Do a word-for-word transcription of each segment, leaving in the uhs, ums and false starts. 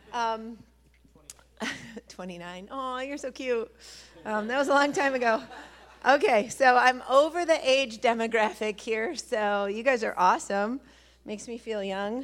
Um, twenty-nine. Oh, you're so cute. Um, that was a long time ago. Okay, so I'm over the age demographic here, so you guys are awesome. Makes me feel young.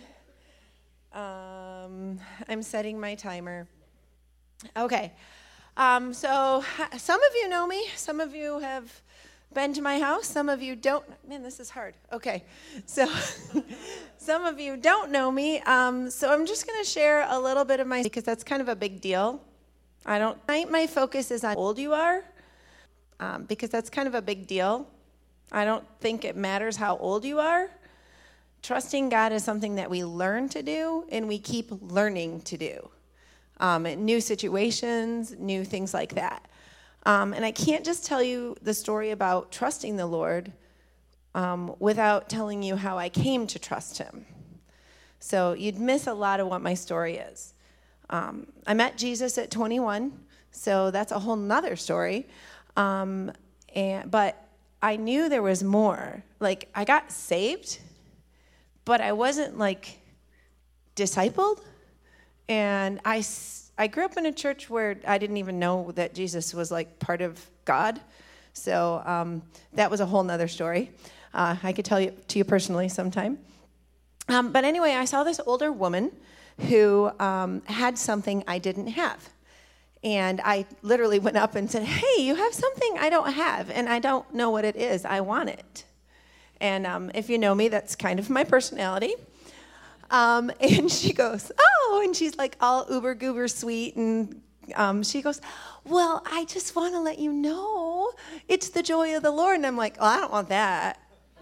Um, I'm setting my timer. Okay, um, so some of you know me. Some of you have been to my house. Some of you don't. Man, this is hard. Okay, so some of you don't know me. Um, so I'm just going to share a little bit of my, because that's kind of a big deal. I don't, my focus is on how old you are, um, because that's kind of a big deal. I don't think it matters how old you are. Trusting God is something that we learn to do, and we keep learning to do. Um, new situations, new things like that. Um, and I can't just tell you the story about trusting the Lord um, without telling you how I came to trust him. So you'd miss a lot of what my story is. Um, I met Jesus at twenty-one, so that's a whole nother story. Um, and but I knew there was more. Like, I got saved, but I wasn't, like, discipled. And I, I grew up in a church where I didn't even know that Jesus was, like, part of God. So um, that was a whole nother story. Uh, I could tell you to you personally sometime. Um, but anyway, I saw this older woman who um, had something I didn't have. And I literally went up and said, hey, you have something I don't have, and I don't know what it is. I want it. And um, if you know me, that's kind of my personality. Um, and she goes, oh, and she's like all uber goober sweet. And um, she goes, well, I just want to let you know it's the joy of the Lord. And I'm like, oh, I don't want that.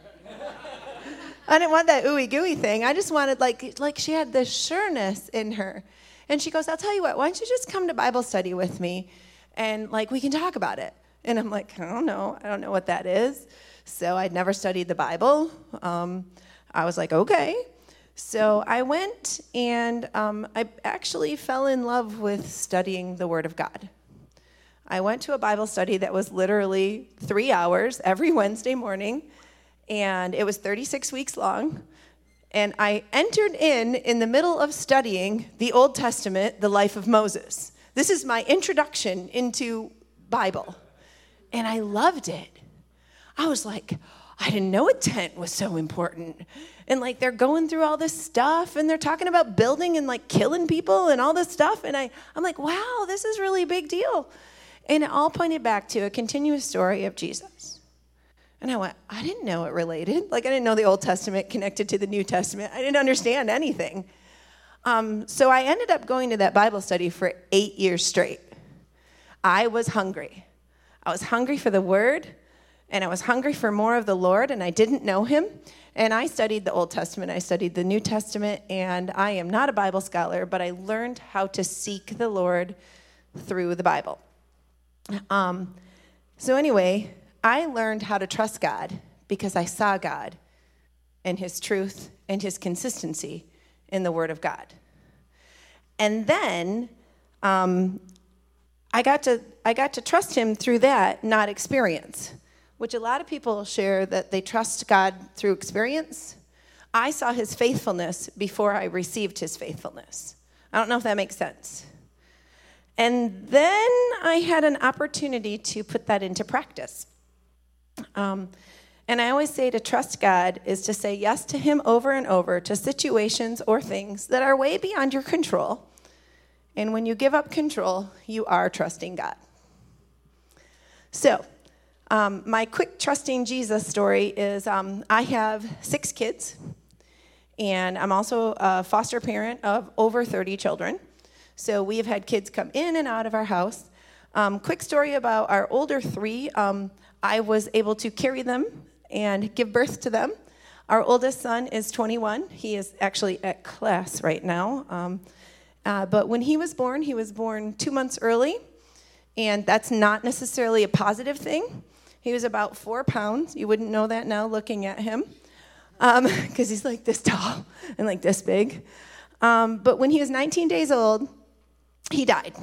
I didn't want that ooey gooey thing. I just wanted, like, like she had this sureness in her. And she goes, I'll tell you what, why don't you just come to Bible study with me, and, like, we can talk about it. And I'm like, I don't know. I don't know what that is. So I'd never studied the Bible. Um, I was like, okay. So I went, and um, I actually fell in love with studying the Word of God. I went to a Bible study that was literally three hours every Wednesday morning, and it was thirty-six weeks long. And I entered in in the middle of studying the Old Testament, the life of Moses. This is my introduction into Bible. And I loved it. I was like, I didn't know a tent was so important. And, like, they're going through all this stuff, and they're talking about building and, like, killing people and all this stuff. And I, I'm like, wow, this is really a big deal. And it all pointed back to a continuous story of Jesus. And I went, I didn't know it related. Like, I didn't know the Old Testament connected to the New Testament. I didn't understand anything. Um, so I ended up going to that Bible study for eight years straight. I was hungry. I was hungry for the Word, and I was hungry for more of the Lord, and I didn't know him. And I studied the Old Testament. I studied the New Testament, and I am not a Bible scholar, but I learned how to seek the Lord through the Bible. Um, so anyway, I learned how to trust God because I saw God and his truth and his consistency in the Word of God. And then um, I got to I got to trust him through that, not experience, which a lot of people share that they trust God through experience. I saw his faithfulness before I received his faithfulness. I don't know if that makes sense. And then I had an opportunity to put that into practice. Um, and I always say to trust God is to say yes to him over and over to situations or things that are way beyond your control. And when you give up control, you are trusting God. So, um, my quick trusting Jesus story is um, I have six kids, and I'm also a foster parent of over thirty children. So we have had kids come in and out of our house. Um, quick story about our older three. Um, I was able to carry them and give birth to them. Our oldest son is twenty-one. He is actually at class right now. Um, uh, but when he was born, he was born two months early, and that's not necessarily a positive thing. He was about four pounds. You wouldn't know that now looking at him, because um, he's like this tall and like this big. Um, but when he was nineteen days old, he died.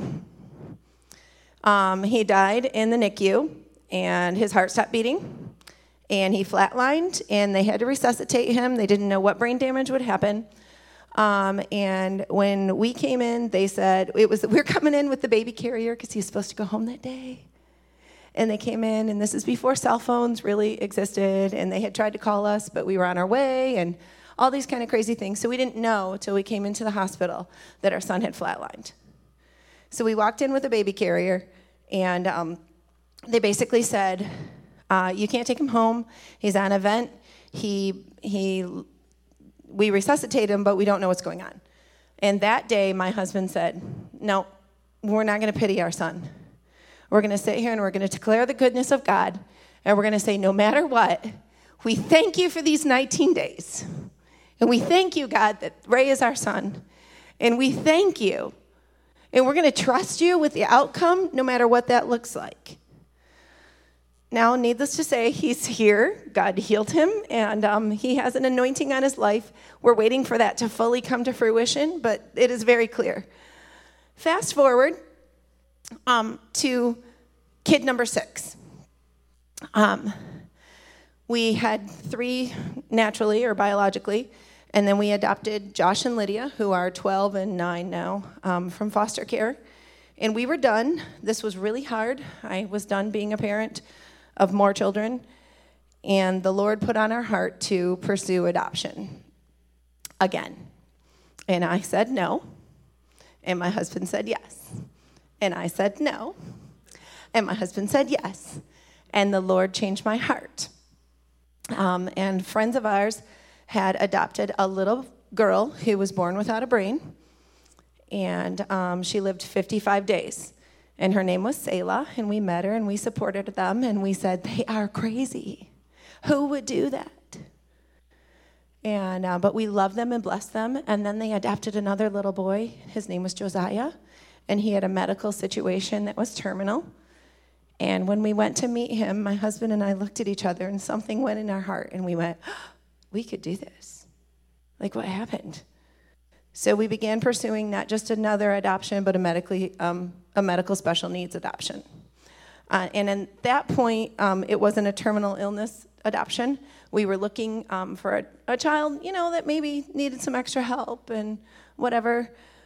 Um, he died in the N I C U, and his heart stopped beating, and he flatlined, and they had to resuscitate him. They didn't know what brain damage would happen. Um, and when we came in, they said, it was we're coming in with the baby carrier because he was supposed to go home that day. And they came in, and this is before cell phones really existed, and they had tried to call us, but we were on our way, and all these kind of crazy things. So we didn't know till we came into the hospital that our son had flatlined. So we walked in with a baby carrier, and um, they basically said, uh, you can't take him home. He's on a vent. He, he, we resuscitate him, but we don't know what's going on. And that day, my husband said, no, we're not going to pity our son. We're going to sit here and we're going to declare the goodness of God, and we're going to say, no matter what, we thank you for these nineteen days. And we thank you, God, that Ray is our son. And we thank you. And we're going to trust you with the outcome, no matter what that looks like. Now, needless to say, he's here. God healed him, and um, he has an anointing on his life. We're waiting for that to fully come to fruition, but it is very clear. Fast forward um, to kid number six. Um, we had three naturally or biologically, and then we adopted Josh and Lydia, who are twelve and nine now, um, from foster care. And we were done. This was really hard. I was done being a parent of more children, and the Lord put on our heart to pursue adoption again. And I said no, and my husband said yes. And I said no, and my husband said yes. And the Lord changed my heart. Um, and friends of ours had adopted a little girl who was born without a brain, and um, she lived fifty-five days. And her name was Selah, and we met her, and we supported them, and we said, they are crazy. Who would do that? And uh, but we loved them and blessed them, and then they adopted another little boy. His name was Josiah, and he had a medical situation that was terminal. And when we went to meet him, my husband and I looked at each other, and something went in our heart, and we went, oh, we could do this. Like, what happened? So we began pursuing not just another adoption, but a medically um, a medical special needs adoption. Uh, and at that point, um, it wasn't a terminal illness adoption. We were looking um, for a, a child, you know, that maybe needed some extra help and whatever.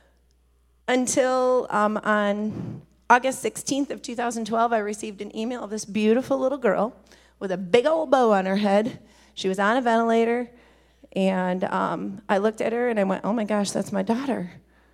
Until um, on August sixteenth of two thousand twelve, I received an email of this beautiful little girl with a big old bow on her head. She was on a ventilator. And um, I looked at her and I went, oh my gosh, that's my daughter.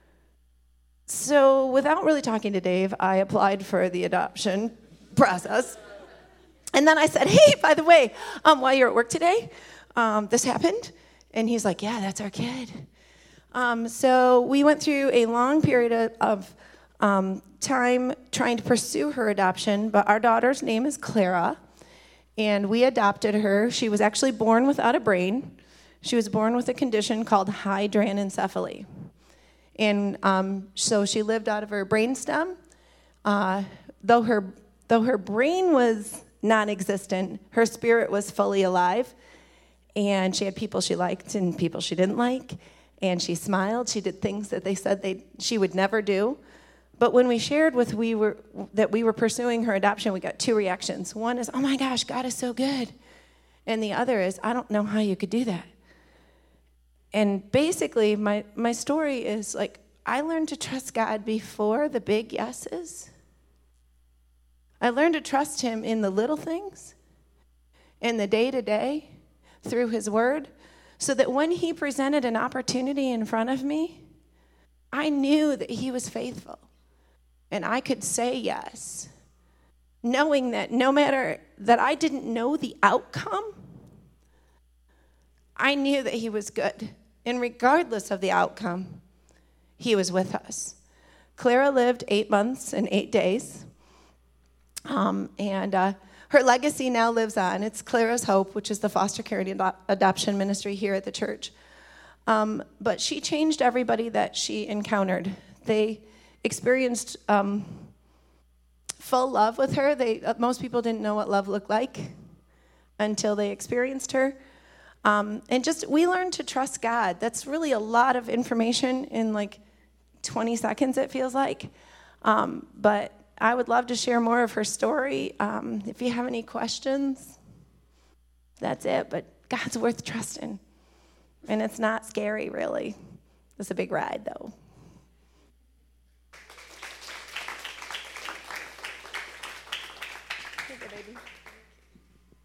So without really talking to Dave, I applied for the adoption process. And then I said, hey, by the way, um, while you're at work today, um, this happened. And he's like, yeah, that's our kid. Um, so we went through a long period of, of um, time trying to pursue her adoption, but our daughter's name is Clara, and we adopted her. She was actually born without a brain. She was born with a condition called hydranencephaly. And um, so she lived out of her brainstem. Uh, though her though her brain was non-existent, her spirit was fully alive. And she had people she liked and people she didn't like. And she smiled. She did things that they said they she would never do. But when we shared with we were that we were pursuing her adoption, we got two reactions. One is, oh my gosh, God is so good. And the other is, I don't know how you could do that. And basically, my, my story is like, I learned to trust God before the big yeses. I learned to trust him in the little things, in the day-to-day, through his word, so that when he presented an opportunity in front of me, I knew that he was faithful. And I could say yes, knowing that no matter that I didn't know the outcome, I knew that he was good. And regardless of the outcome, he was with us. Clara lived eight months and eight days. Um, and uh, her legacy now lives on. It's Clara's Hope, which is the foster care and ado- adoption ministry here at the church. Um, but she changed everybody that she encountered. They experienced um, full love with her. They uh, most people didn't know what love looked like until they experienced her. Um, and just, we learned to trust God. That's really a lot of information in like twenty seconds, it feels like. Um, but I would love to share more of her story. Um, if you have any questions, that's it. But God's worth trusting. And it's not scary, really. It's a big ride, though. Take it, baby.